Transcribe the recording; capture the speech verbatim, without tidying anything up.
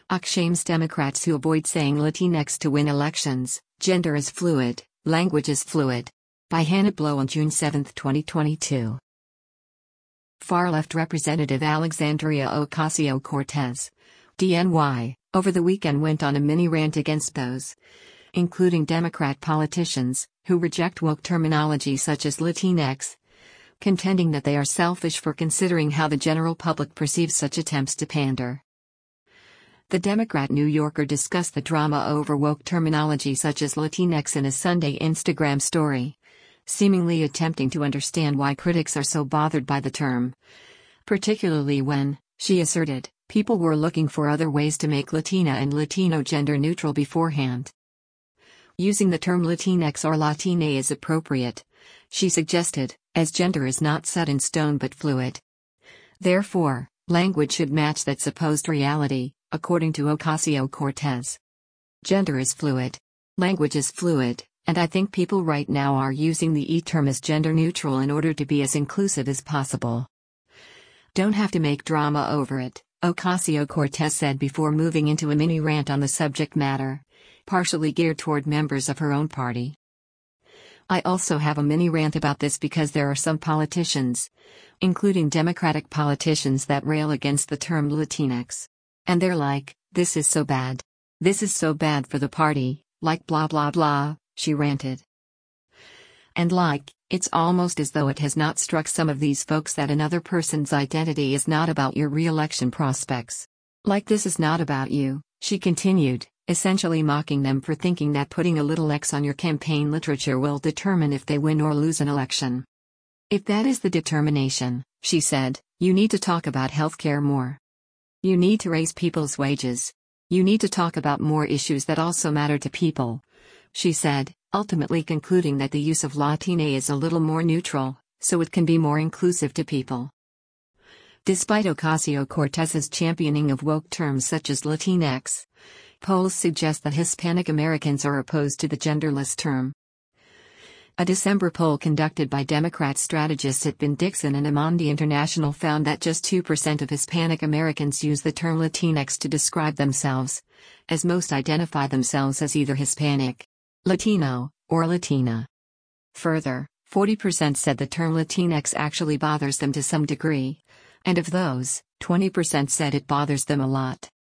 A C shames Democrats who avoid saying Latinx to win elections. Gender is fluid, language is fluid. By Hannah Blow on June seventh, twenty twenty-two. Far-left Representative Alexandria Ocasio-Cortez, D N Y, over the weekend went on a mini-rant against those, including Democrat politicians, who reject woke terminology such as Latinx, contending that they are selfish for considering how the general public perceives such attempts to pander. The Democrat New Yorker discussed the drama over woke terminology such as Latinx in a Sunday Instagram story, seemingly attempting to understand why critics are so bothered by the term, particularly when, she asserted, people were looking for other ways to make Latina and Latino gender neutral beforehand. Using the term Latinx or Latina is appropriate, she suggested, as gender is not set in stone but fluid. Therefore, language should match that supposed reality, according to Ocasio-Cortez. Gender is fluid. Language is fluid, and I think people right now are using the E term as gender neutral in order to be as inclusive as possible. Don't have to make drama over it, Ocasio-Cortez said before moving into a mini rant on the subject matter, partially geared toward members of her own party. I also have a mini rant about this because there are some politicians, including Democratic politicians, that rail against the term Latinx. And they're like, this is so bad. This is so bad for the party, like blah blah blah, she ranted. And like, it's almost as though it has not struck some of these folks that another person's identity is not about your re-election prospects. Like this is not about you, she continued, essentially mocking them for thinking that putting a little X on your campaign literature will determine if they win or lose an election. If that is the determination, she said, you need to talk about healthcare more. You need to raise people's wages. You need to talk about more issues that also matter to people, she said, ultimately concluding that the use of Latina is a little more neutral, so it can be more inclusive to people. Despite Ocasio-Cortez's championing of woke terms such as Latinx, polls suggest that Hispanic Americans are opposed to the genderless term. A December poll conducted by Democrat strategists at Ben Dixon and Amundi International found that just two percent of Hispanic Americans use the term Latinx to describe themselves, as most identify themselves as either Hispanic, Latino, or Latina. Further, forty percent said the term Latinx actually bothers them to some degree, and of those, twenty percent said it bothers them a lot.